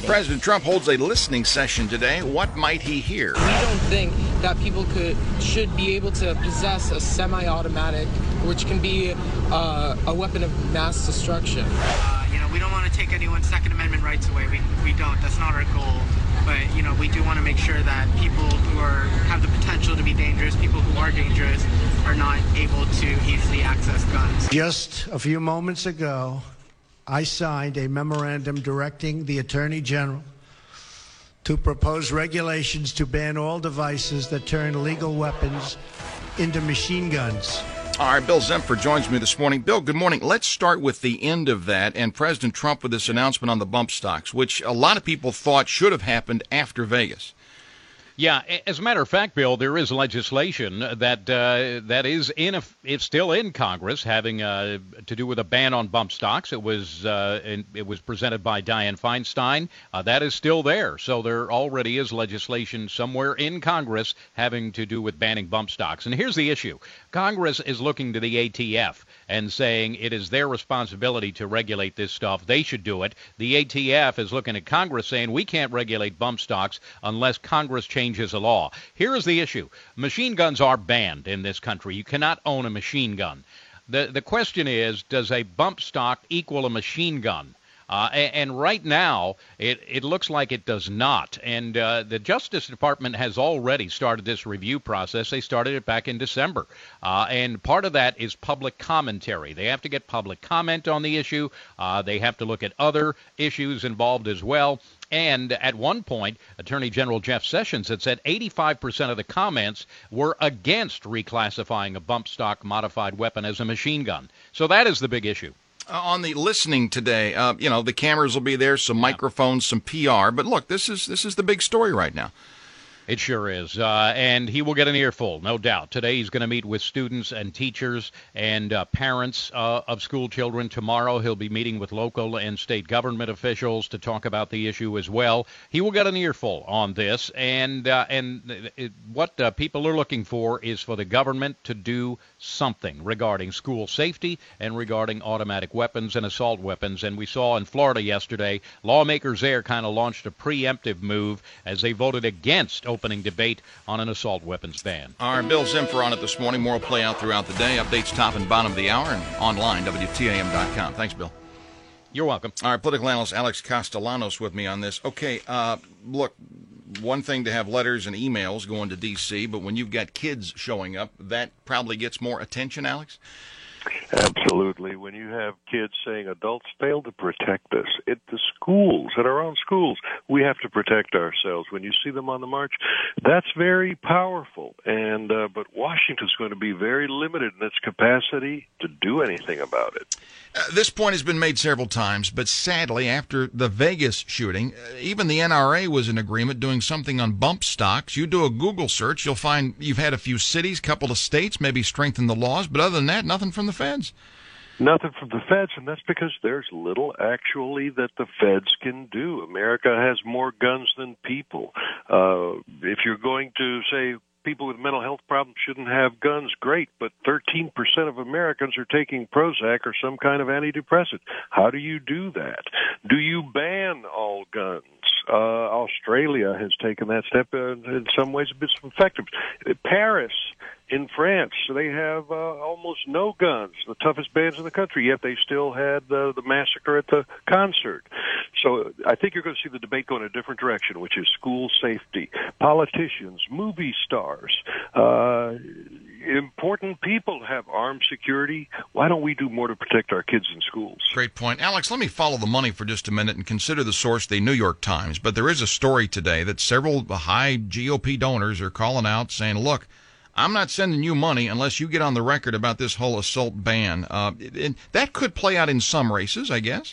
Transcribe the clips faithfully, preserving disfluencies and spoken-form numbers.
President Trump holds a listening session today. What might he hear? We don't think that people could should be able to possess a semi-automatic, which can be uh, a weapon of mass destruction. Uh, you know, we don't want to take anyone's Second Amendment rights away. We, we don't. That's not our goal. But, you know, we do want to make sure that people who are have the potential to be dangerous, people who are dangerous, are not able to easily access guns. Just a few moments ago, I signed a memorandum directing the Attorney General to propose regulations to ban all devices that turn legal weapons into machine guns. All right, Bill Zemfer joins me this morning. Bill, good morning. Let's start with the end of that and President Trump with this announcement on the bump stocks, which a lot of people thought should have happened after Vegas. Yeah, as a matter of fact, Bill, there is legislation that uh, that is in a, it's still in Congress, having uh, to do with a ban on bump stocks. It was uh, in, it was presented by Dianne Feinstein. Uh, that is still there, so there already is legislation somewhere in Congress having to do with banning bump stocks. And here's the issue: Congress is looking to the A T F and saying it is their responsibility to regulate this stuff. They should do it. The A T F is looking at Congress saying we can't regulate bump stocks unless Congress changes changes a law. Here is the issue. Machine guns are banned in this country. You cannot own a machine gun. The the question is, does a bump stock equal a machine gun? Uh, and, and right now, it, it looks like it does not. And uh, the Justice Department has already started this review process. They started it back in December. Uh, and part of that is public commentary. They have to get public comment on the issue. Uh, they have to look at other issues involved as well. And at one point, Attorney General Jeff Sessions had said eighty-five percent of the comments were against reclassifying a bump stock modified weapon as a machine gun. So that is the big issue. Uh, on the listening today, uh, you know, the cameras will be there, some yeah. microphones, some P R. But look, this is this is the big story right now. It sure is. Uh, and he will get an earful, no doubt. Today he's going to meet with students and teachers and uh, parents uh, of school children. Tomorrow he'll be meeting with local and state government officials to talk about the issue as well. He will get an earful on this. And, uh, and it, what uh, people are looking for is for the government to do something regarding school safety and regarding automatic weapons and assault weapons. And we saw in Florida yesterday, lawmakers there kind of launched a preemptive move as they voted against opening debate on an assault weapons ban. All right, Bill Zemfer on it this morning. More will play out throughout the day. Updates top and bottom of the hour and online, W T A M dot com. Thanks, Bill. You're welcome. All right, political analyst Alex Castellanos with me on this. Okay, uh, look, one thing to have letters and emails going to D C, but when you've got kids showing up, that probably gets more attention, Alex? Absolutely. When you have kids saying adults fail to protect us at the schools, at our own schools, we have to protect ourselves. When you see them on the march, that's very powerful. And uh, but Washington's going to be very limited in its capacity to do anything about it. Uh, this point has been made several times, but sadly, after the Vegas shooting, uh, even the N R A was in agreement doing something on bump stocks. You do a Google search, you'll find you've had a few cities, couple of states, maybe strengthen the laws, but other than that, nothing from the feds. Nothing from the feds, and that's because there's little actually that the feds can do. America has more guns than people. Uh, if you're going to say people with mental health problems shouldn't have guns, great, but thirteen percent of Americans are taking Prozac or some kind of antidepressant. How do you do that? Do you ban all guns? Uh, Australia has taken that step, uh, in some ways a bit effective. Paris in France, they have uh, almost no guns, the toughest bans in the country, yet they still had uh, the massacre at the concert. So I think you're going to see the debate go in a different direction, which is school safety. Politicians, movie stars, uh, important people have armed security. Why don't we do more to protect our kids in schools? Great point. Alex, let me follow the money for just a minute and consider the source, the New York Times. But there is a story today that several high G O P donors are calling out saying, look, I'm not sending you money unless you get on the record about this whole assault ban. Uh, and that could play out in some races, I guess.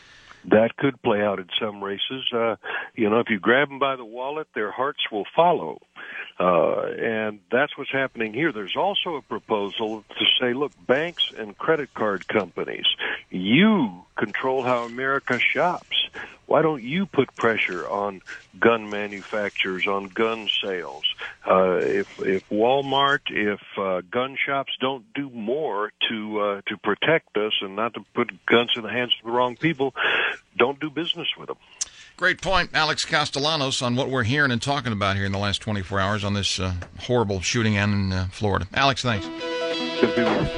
That could play out in some races. Uh, you know, if you grab them by the wallet, their hearts will follow. Uh, and that's what's happening here. There's also a proposal to say, look, banks and credit card companies, you control how America shops. Why don't you put pressure on gun manufacturers, on gun sales? Uh, if if Walmart, if uh, gun shops don't do more to uh, to protect us and not to put guns in the hands of the wrong people, don't do business with them. Great point, Alex Castellanos, on what we're hearing and talking about here in the last twenty-four hours on this uh, horrible shooting in uh, Florida. Alex, thanks. Good to be with you.